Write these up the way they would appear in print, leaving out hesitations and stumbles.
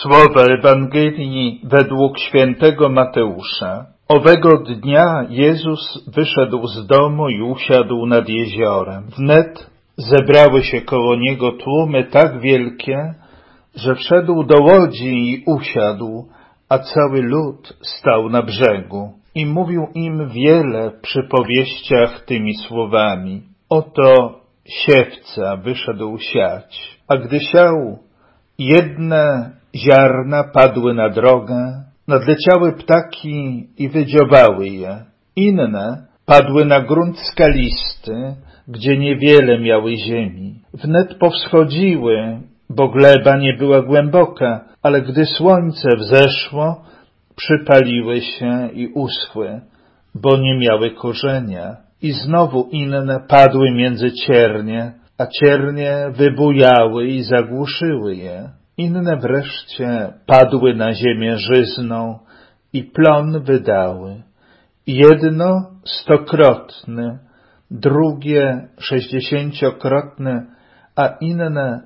Słowa Ewangelii według świętego Mateusza. Owego dnia Jezus wyszedł z domu i usiadł nad jeziorem. Wnet zebrały się koło Niego tłumy tak wielkie, że wszedł do łodzi i usiadł, a cały lud stał na brzegu. I mówił im wiele w przypowieściach tymi słowami. Oto siewca wyszedł siać, a gdy siał, jedne ziarna padły na drogę, nadleciały ptaki i wydziobały je. Inne padły na grunt skalisty, gdzie niewiele miały ziemi. Wnet powschodziły, bo gleba nie była głęboka, ale gdy słońce wzeszło, przypaliły się i uschły, bo nie miały korzenia. I znowu inne padły między ciernie, a ciernie wybujały i zagłuszyły je. Inne wreszcie padły na ziemię żyzną i plon wydały. Jedno 100-krotny, drugie 60-krotny, a inne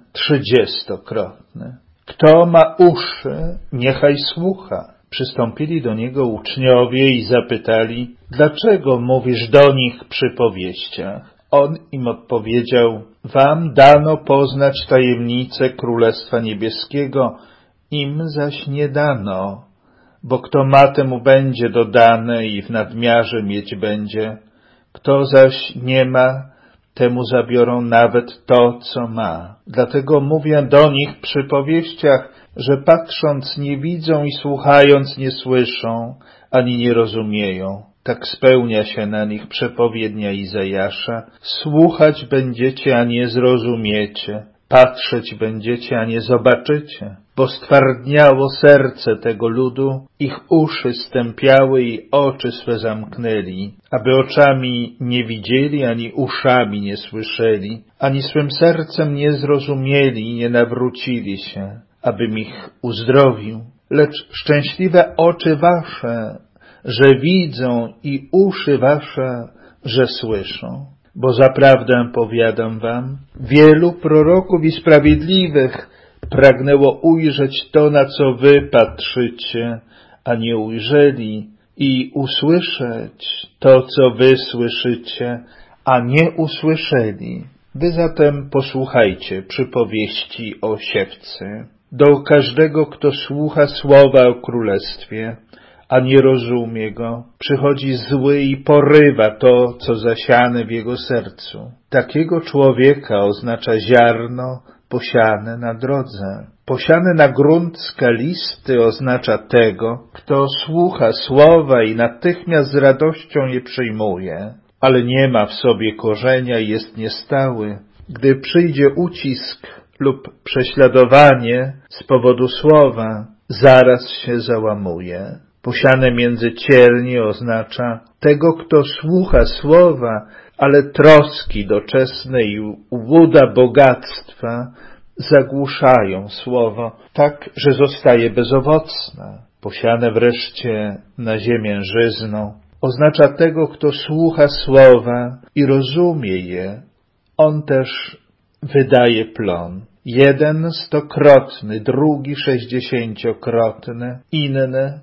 30-krotny. Kto ma uszy, niechaj słucha. Przystąpili do Niego uczniowie i zapytali, dlaczego mówisz do nich przy powieściach? On im odpowiedział, wam dano poznać tajemnicę Królestwa Niebieskiego, im zaś nie dano, bo kto ma, temu będzie dodane i w nadmiarze mieć będzie, kto zaś nie ma, temu zabiorą nawet to, co ma. Dlatego mówię do nich przy powieściach, że patrząc nie widzą i słuchając nie słyszą, ani nie rozumieją. Tak spełnia się na nich przepowiednia Izajasza. Słuchać będziecie, a nie zrozumiecie. Patrzeć będziecie, a nie zobaczycie. Bo stwardniało serce tego ludu, ich uszy stępiały i oczy swe zamknęli, aby oczami nie widzieli, ani uszami nie słyszeli, ani swym sercem nie zrozumieli i nie nawrócili się, abym ich uzdrowił. Lecz szczęśliwe oczy wasze, że widzą, i uszy wasze, że słyszą. Bo zaprawdę powiadam wam, wielu proroków i sprawiedliwych pragnęło ujrzeć to, na co wy patrzycie, a nie ujrzeli, i usłyszeć to, co wy słyszycie, a nie usłyszeli. Wy zatem posłuchajcie przypowieści o siewcy. Do każdego, kto słucha słowa o królestwie, a nie rozumie go, przychodzi zły i porywa to, co zasiane w jego sercu. Takiego człowieka oznacza ziarno posiane na drodze. Posiane na grunt skalisty oznacza tego, kto słucha słowa i natychmiast z radością je przyjmuje, ale nie ma w sobie korzenia i jest niestały. Gdy przyjdzie ucisk lub prześladowanie z powodu słowa, zaraz się załamuje. Posiane między ciernie oznacza tego, kto słucha słowa, ale troski doczesne i łuda bogactwa zagłuszają słowo, tak, że zostaje bezowocne. Posiane wreszcie na ziemię żyzną oznacza tego, kto słucha słowa i rozumie je. On też wydaje plon. Jeden 100-krotny, drugi 60-krotny, inny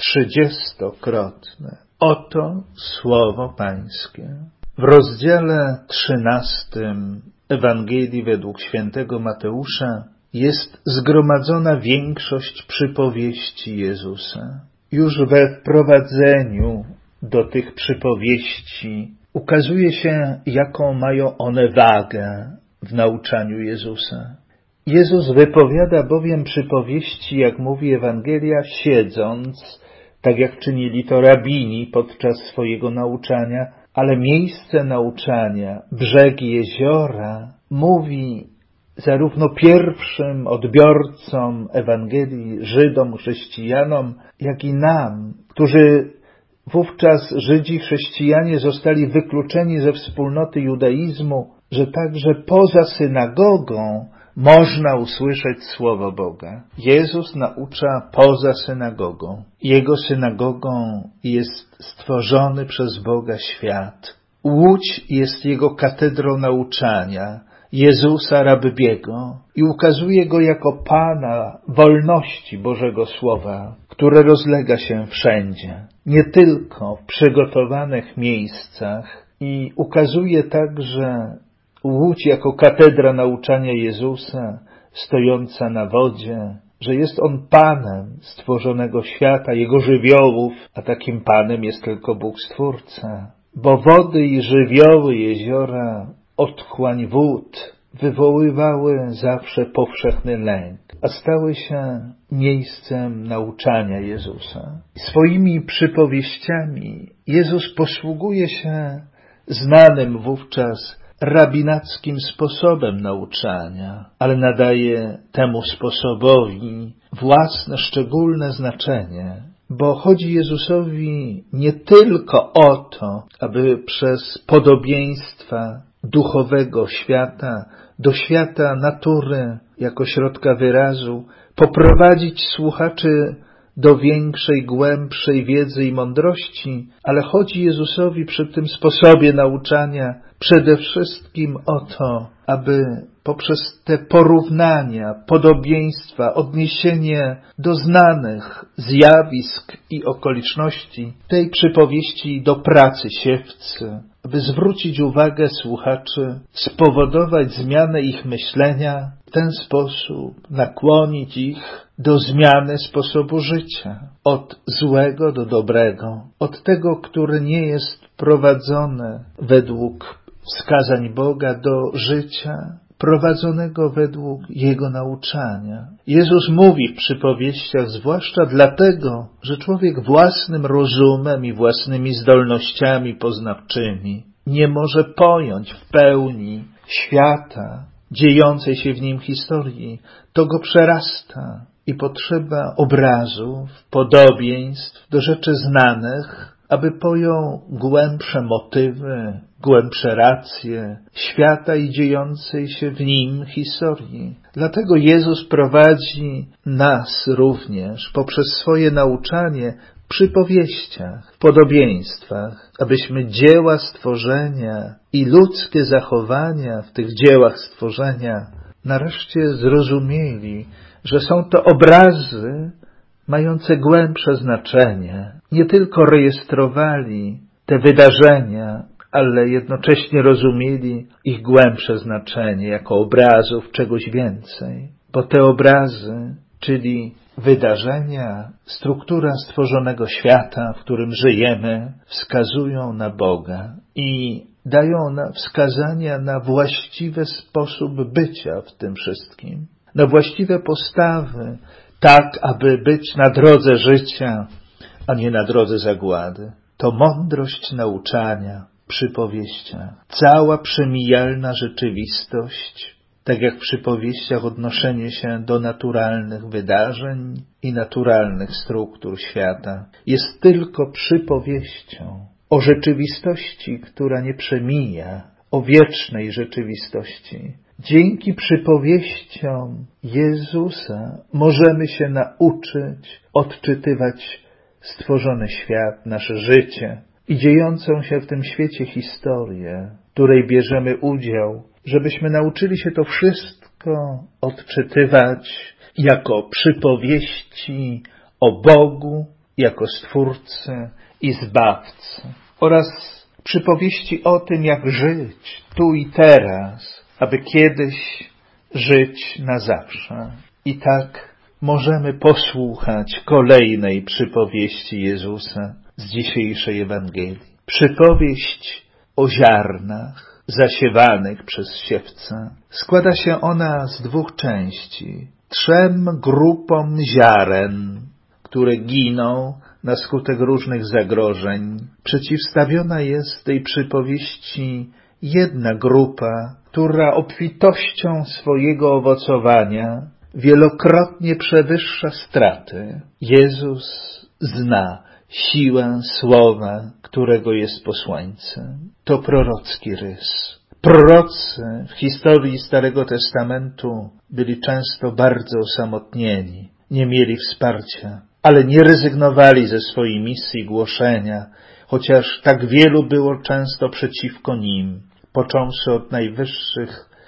30-krotne. Oto słowo Pańskie. W rozdziale 13 Ewangelii według świętego Mateusza jest zgromadzona większość przypowieści Jezusa. Już we wprowadzeniu do tych przypowieści ukazuje się, jaką mają one wagę w nauczaniu Jezusa. Jezus wypowiada bowiem przypowieści, jak mówi Ewangelia, siedząc, tak jak czynili to rabini podczas swojego nauczania, ale miejsce nauczania, brzeg jeziora, mówi zarówno pierwszym odbiorcom Ewangelii, Żydom, chrześcijanom, jak i nam, którzy wówczas Żydzi, chrześcijanie zostali wykluczeni ze wspólnoty judaizmu, że także poza synagogą można usłyszeć słowo Boga. Jezus naucza poza synagogą. Jego synagogą jest stworzony przez Boga świat. Łódź jest Jego katedrą nauczania, Jezusa Rabbiego i ukazuje Go jako Pana wolności Bożego Słowa, które rozlega się wszędzie, nie tylko w przygotowanych miejscach, i ukazuje także Łódź jako katedra nauczania Jezusa, stojąca na wodzie, że jest On Panem stworzonego świata, Jego żywiołów, a takim Panem jest tylko Bóg Stwórca. Bo wody i żywioły jeziora, otchłań wód wywoływały zawsze powszechny lęk, a stały się miejscem nauczania Jezusa. Swoimi przypowieściami Jezus posługuje się znanym wówczas rabinackim sposobem nauczania, ale nadaje temu sposobowi własne, szczególne znaczenie, bo chodzi Jezusowi nie tylko o to, aby przez podobieństwa duchowego świata do świata natury jako środka wyrazu poprowadzić słuchaczy do większej, głębszej wiedzy i mądrości, ale chodzi Jezusowi przy tym sposobie nauczania przede wszystkim o to, aby poprzez te porównania, podobieństwa, odniesienie do znanych zjawisk i okoliczności tej przypowieści do pracy siewcy, aby zwrócić uwagę słuchaczy, spowodować zmianę ich myślenia, w ten sposób nakłonić ich do zmiany sposobu życia, od złego do dobrego, od tego, które nie jest prowadzone według wskazań Boga, do życia prowadzonego według Jego nauczania. Jezus mówi w przypowieściach zwłaszcza dlatego, że człowiek własnym rozumem i własnymi zdolnościami poznawczymi nie może pojąć w pełni świata, dziejącej się w nim historii. To go przerasta i potrzeba obrazów, podobieństw do rzeczy znanych, aby pojął głębsze motywy, głębsze racje świata i dziejącej się w nim historii. Dlatego Jezus prowadzi nas również poprzez swoje nauczanie w przypowieściach, w podobieństwach, abyśmy dzieła stworzenia i ludzkie zachowania w tych dziełach stworzenia nareszcie zrozumieli, że są to obrazy mające głębsze znaczenie. Nie tylko rejestrowali te wydarzenia, ale jednocześnie rozumieli ich głębsze znaczenie jako obrazów czegoś więcej. Bo te obrazy, czyli wydarzenia, struktura stworzonego świata, w którym żyjemy, wskazują na Boga i dają nam wskazania na właściwy sposób bycia w tym wszystkim, na właściwe postawy, tak aby być na drodze życia, a nie na drodze zagłady. To mądrość nauczania, przypowieścia, cała przemijalna rzeczywistość, tak jak w przypowieściach odnoszenie się do naturalnych wydarzeń i naturalnych struktur świata, jest tylko przypowieścią o rzeczywistości, która nie przemija, o wiecznej rzeczywistości. Dzięki przypowieściom Jezusa możemy się nauczyć odczytywać stworzony świat, nasze życie i dziejącą się w tym świecie historię, w której bierzemy udział, żebyśmy nauczyli się to wszystko odczytywać jako przypowieści o Bogu, jako Stwórcy i Zbawcy oraz przypowieści o tym, jak żyć tu i teraz, aby kiedyś żyć na zawsze. I tak możemy posłuchać kolejnej przypowieści Jezusa z dzisiejszej Ewangelii. Przypowieść o ziarnach zasiewanych przez siewca. Składa się ona z 2 części. 3 grupom ziaren, które giną na skutek różnych zagrożeń. Przeciwstawiona jest tej przypowieści jedna grupa, która obfitością swojego owocowania wielokrotnie przewyższa straty. Jezus zna siłę słowa, którego jest posłańcem. To prorocki rys. Prorocy w historii Starego Testamentu byli często bardzo osamotnieni, nie mieli wsparcia, ale nie rezygnowali ze swojej misji głoszenia, chociaż tak wielu było często przeciwko nim, począwszy od najwyższych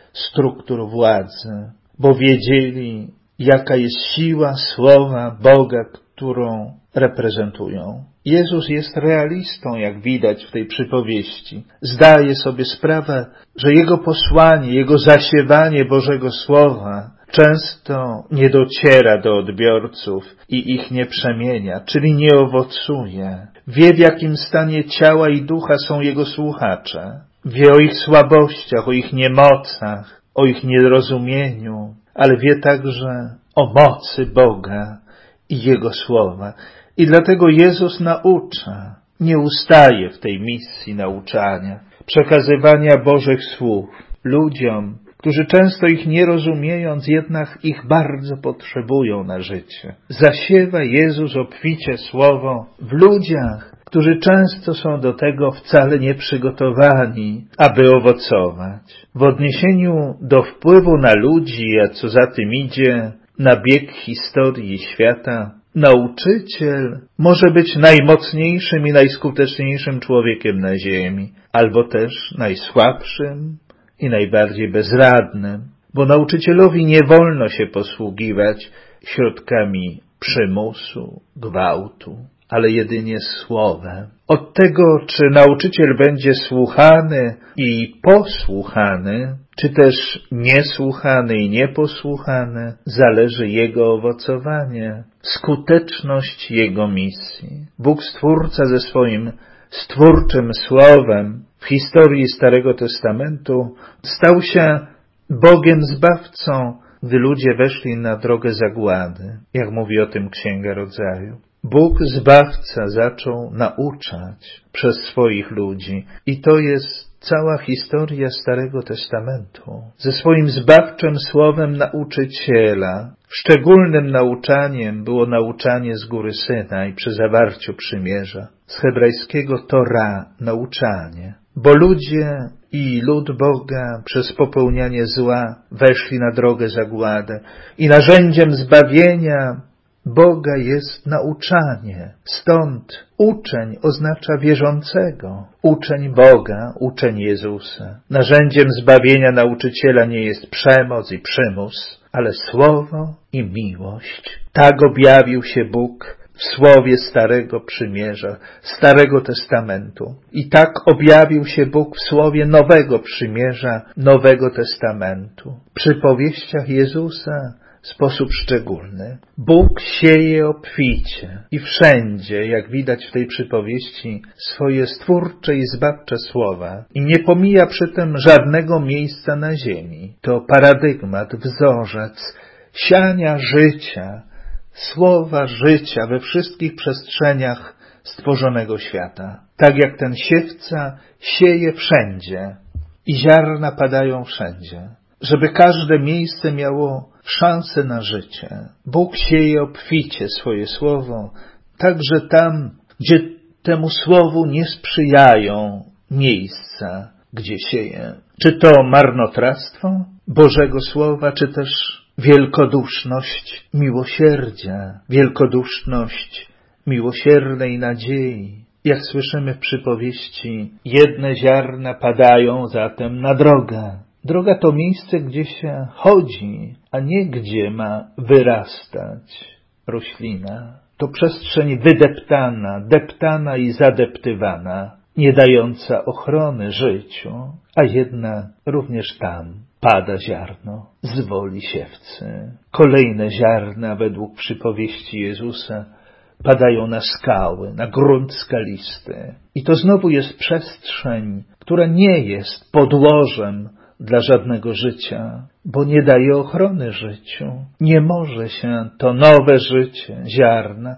struktur władzy, bo wiedzieli, jaka jest siła słowa Boga, którą reprezentują. Jezus jest realistą, jak widać w tej przypowieści. Zdaje sobie sprawę, że Jego posłanie, Jego zasiewanie Bożego Słowa często nie dociera do odbiorców i ich nie przemienia, czyli nie owocuje. Wie, w jakim stanie ciała i ducha są Jego słuchacze. Wie o ich słabościach, o ich niemocach, o ich niezrozumieniu, ale wie także o mocy Boga i Jego Słowa. I dlatego Jezus naucza, nie ustaje w tej misji nauczania, przekazywania Bożych słów ludziom, którzy często ich nie rozumiejąc, jednak ich bardzo potrzebują na życie. Zasiewa Jezus obficie słowo w ludziach, którzy często są do tego wcale nieprzygotowani, aby owocować. W odniesieniu do wpływu na ludzi, a co za tym idzie, na bieg historii świata, nauczyciel może być najmocniejszym i najskuteczniejszym człowiekiem na ziemi, albo też najsłabszym i najbardziej bezradnym, bo nauczycielowi nie wolno się posługiwać środkami przymusu, gwałtu, ale jedynie słowem. Od tego, czy nauczyciel będzie słuchany i posłuchany, czy też niesłuchany i nieposłuchany, zależy jego owocowanie, skuteczność jego misji. Bóg Stwórca ze swoim stwórczym słowem w historii Starego Testamentu stał się Bogiem Zbawcą, gdy ludzie weszli na drogę zagłady, jak mówi o tym Księga Rodzaju. Bóg Zbawca zaczął nauczać przez swoich ludzi i to jest cała historia Starego Testamentu. Ze swoim zbawczym słowem nauczyciela, szczególnym nauczaniem było nauczanie z góry Synaj przy zawarciu przymierza. Z hebrajskiego Tora nauczanie. Bo ludzie i lud Boga przez popełnianie zła weszli na drogę zagłady i narzędziem zbawienia Boga jest nauczanie. Stąd uczeń oznacza wierzącego. Uczeń Boga, uczeń Jezusa. Narzędziem zbawienia nauczyciela nie jest przemoc i przymus, ale słowo i miłość. Tak objawił się Bóg w słowie Starego Przymierza, Starego Testamentu. I tak objawił się Bóg w słowie Nowego Przymierza, Nowego Testamentu. W przypowieściach Jezusa w sposób szczególny. Bóg sieje obficie i wszędzie, jak widać w tej przypowieści, swoje stwórcze i zbawcze słowa i nie pomija przy tym żadnego miejsca na ziemi. To paradygmat, wzorzec siania życia, słowa życia we wszystkich przestrzeniach stworzonego świata. Tak jak ten siewca sieje wszędzie i ziarna padają wszędzie, żeby każde miejsce miało szansę na życie. Bóg sieje obficie swoje słowo, także tam, gdzie temu słowu nie sprzyjają miejsca, gdzie sieje. Czy to marnotrawstwo Bożego Słowa, czy też wielkoduszność miłosierdzia, wielkoduszność miłosiernej nadziei. Jak słyszymy w przypowieści, jedne ziarna padają zatem na drogę. Droga to miejsce, gdzie się chodzi, a nie gdzie ma wyrastać roślina. To przestrzeń wydeptana, deptana i zadeptywana, nie dająca ochrony życiu, a jednak również tam pada ziarno z woli siewcy. Kolejne ziarna według przypowieści Jezusa padają na skały, na grunt skalisty. I to znowu jest przestrzeń, która nie jest podłożem dla żadnego życia, bo nie daje ochrony życiu. Nie może się to nowe życie, ziarna,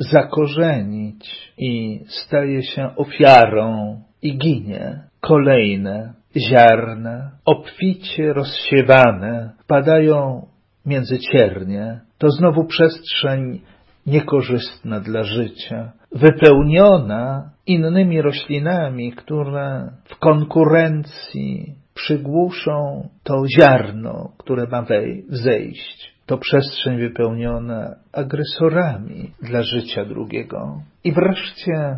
zakorzenić i staje się ofiarą i ginie. Kolejne ziarna, obficie rozsiewane, padają między ciernie. To znowu przestrzeń niekorzystna dla życia, wypełniona innymi roślinami, które w konkurencji przygłuszą to ziarno, które ma wzejść. To przestrzeń wypełniona agresorami dla życia drugiego. I wreszcie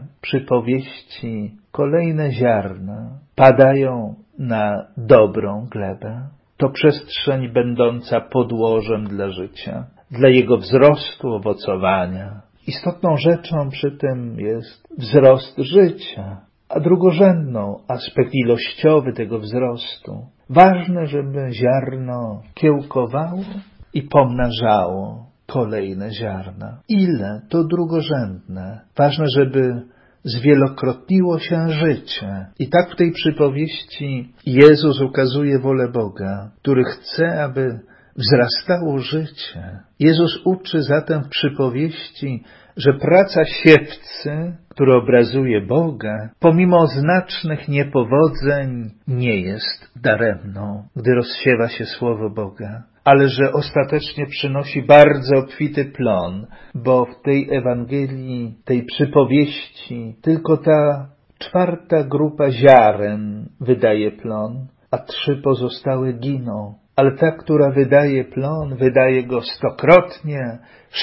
przypowieści kolejne ziarna padają na dobrą glebę. to przestrzeń będąca podłożem dla życia, dla jego wzrostu, owocowania. Istotną rzeczą przy tym jest wzrost życia, a drugorzędną aspekt ilościowy tego wzrostu. Ważne, żeby ziarno kiełkowało i pomnażało kolejne ziarna. Ile? To drugorzędne. Ważne, żeby zwielokrotniło się życie. I tak w tej przypowieści Jezus ukazuje wolę Boga, który chce, aby wzrastało życie. Jezus uczy zatem w przypowieści, że praca siewcy, która obrazuje Boga, pomimo znacznych niepowodzeń nie jest daremną, gdy rozsiewa się słowo Boga, ale że ostatecznie przynosi bardzo obfity plon, bo w tej Ewangelii, tej przypowieści tylko ta 4. grupa ziaren wydaje plon, a 3 pozostałe giną. Ale ta, która wydaje plon, wydaje go 100-krotnie,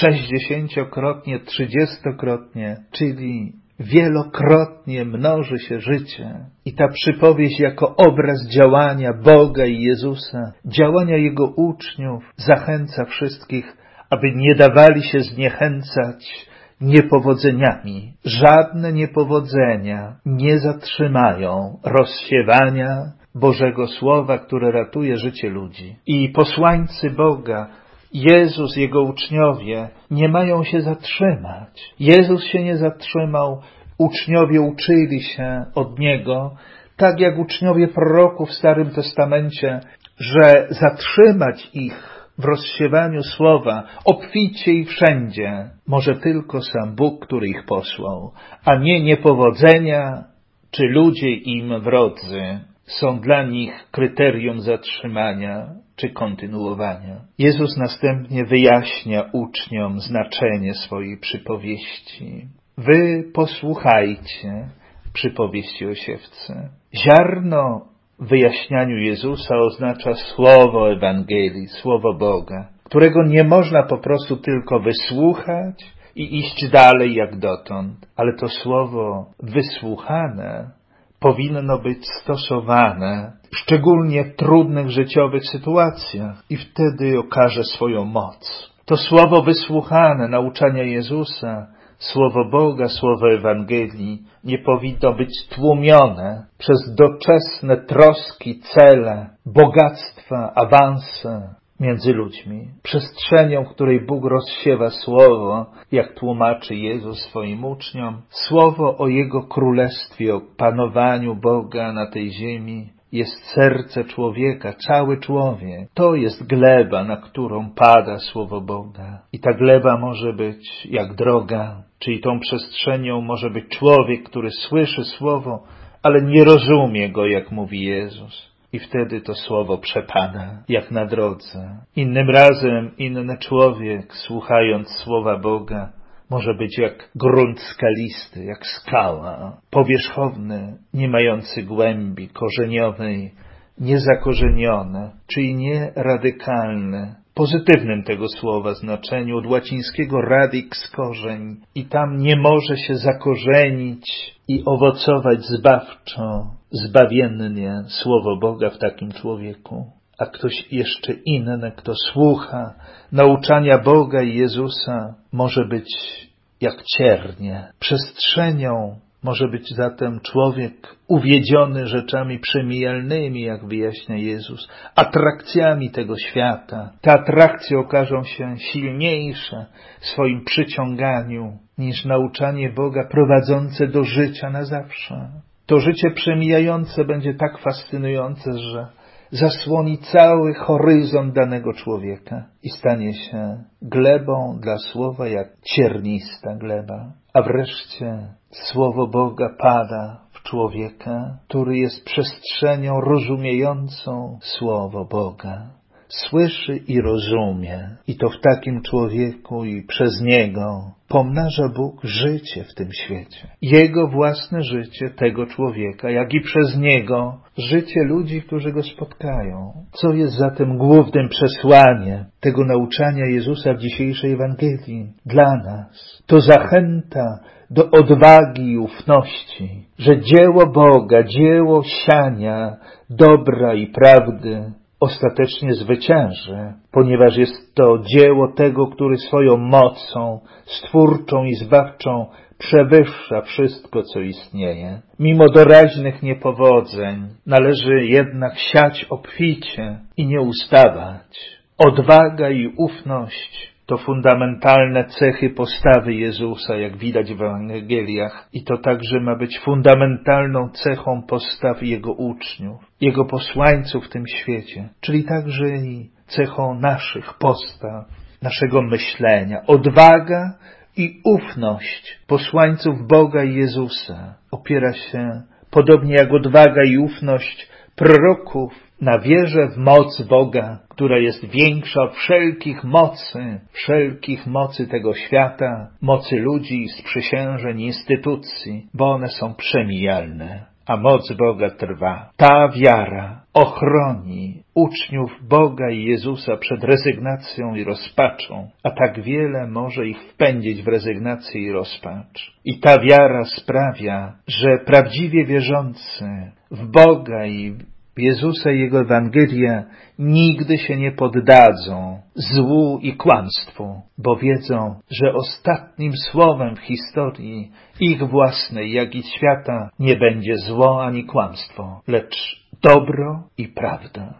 60-krotnie, 30-krotnie, czyli wielokrotnie mnoży się życie. I ta przypowieść jako obraz działania Boga i Jezusa, działania Jego uczniów, zachęca wszystkich, aby nie dawali się zniechęcać niepowodzeniami. Żadne niepowodzenia nie zatrzymają rozsiewania Bożego Słowa, które ratuje życie ludzi. I posłańcy Boga, Jezus, Jego uczniowie, nie mają się zatrzymać. Jezus się nie zatrzymał, uczniowie uczyli się od Niego, tak jak uczniowie proroków w Starym Testamencie, że zatrzymać ich w rozsiewaniu Słowa obficie i wszędzie może tylko sam Bóg, który ich posłał, a nie niepowodzenia czy ludzie im wrodzy są dla nich kryterium zatrzymania czy kontynuowania. Jezus następnie wyjaśnia uczniom znaczenie swojej przypowieści. Wy posłuchajcie przypowieści o siewcy. Ziarno w wyjaśnianiu Jezusa oznacza słowo Ewangelii, słowo Boga, którego nie można po prostu tylko wysłuchać i iść dalej jak dotąd, ale to słowo wysłuchane powinno być stosowane szczególnie w trudnych życiowych sytuacjach i wtedy okaże swoją moc. To słowo wysłuchane nauczania Jezusa, słowo Boga, słowo Ewangelii nie powinno być tłumione przez doczesne troski, cele, bogactwa, awanse między ludźmi. Przestrzenią, w której Bóg rozsiewa słowo, jak tłumaczy Jezus swoim uczniom, słowo o Jego królestwie, o panowaniu Boga na tej ziemi, jest serce człowieka, cały człowiek. To jest gleba, na którą pada słowo Boga. I ta gleba może być jak droga, czyli tą przestrzenią może być człowiek, który słyszy słowo, ale nie rozumie go, jak mówi Jezus. I wtedy to słowo przepada, jak na drodze. Innym razem inny człowiek, słuchając słowa Boga, może być jak grunt skalisty, jak skała, powierzchowny, nie mający głębi korzeniowej, niezakorzenione, czyli nie radykalny, pozytywnym tego słowa znaczeniu, od łacińskiego radix korzeń, i tam nie może się zakorzenić i owocować zbawczo, zbawiennie słowo Boga w takim człowieku. A ktoś jeszcze inny, kto słucha nauczania Boga i Jezusa, może być jak ciernie. Przestrzenią może być zatem człowiek uwiedziony rzeczami przemijalnymi, jak wyjaśnia Jezus, atrakcjami tego świata. Te atrakcje okażą się silniejsze w swoim przyciąganiu niż nauczanie Boga prowadzące do życia na zawsze. To życie przemijające będzie tak fascynujące, że zasłoni cały horyzont danego człowieka i stanie się glebą dla słowa jak ciernista gleba. A wreszcie słowo Boga pada w człowieka, który jest przestrzenią rozumiejącą słowo Boga. Słyszy i rozumie. I to w takim człowieku i przez niego pomnaża Bóg życie w tym świecie. Jego własne życie tego człowieka, jak i przez niego życie ludzi, którzy go spotkają. Co jest zatem głównym przesłaniem tego nauczania Jezusa w dzisiejszej Ewangelii dla nas? To zachęta do odwagi i ufności, że dzieło Boga, dzieło siania dobra i prawdy ostatecznie zwycięży, ponieważ jest to dzieło tego, który swoją mocą stwórczą i zbawczą przewyższa wszystko, co istnieje. Mimo doraźnych niepowodzeń należy jednak siać obficie i nie ustawać. Odwaga i ufność to fundamentalne cechy postawy Jezusa, jak widać w Ewangeliach, i to także ma być fundamentalną cechą postaw Jego uczniów, Jego posłańców w tym świecie, czyli także i cechą naszych postaw, naszego myślenia. Odwaga i ufność posłańców Boga i Jezusa opiera się, podobnie jak odwaga i ufność proroków, na wierze w moc Boga, która jest większa od wszelkich mocy tego świata, mocy ludzi, sprzysiężeń, instytucji, bo one są przemijalne, a moc Boga trwa. Ta wiara ochroni uczniów Boga i Jezusa przed rezygnacją i rozpaczą, a tak wiele może ich wpędzić w rezygnację i rozpacz. I ta wiara sprawia, że prawdziwie wierzący w Boga i Jezusa i Jego Ewangelię nigdy się nie poddadzą złu i kłamstwu, bo wiedzą, że ostatnim słowem w historii ich własnej, jak i świata nie będzie zło ani kłamstwo, lecz dobro i prawda.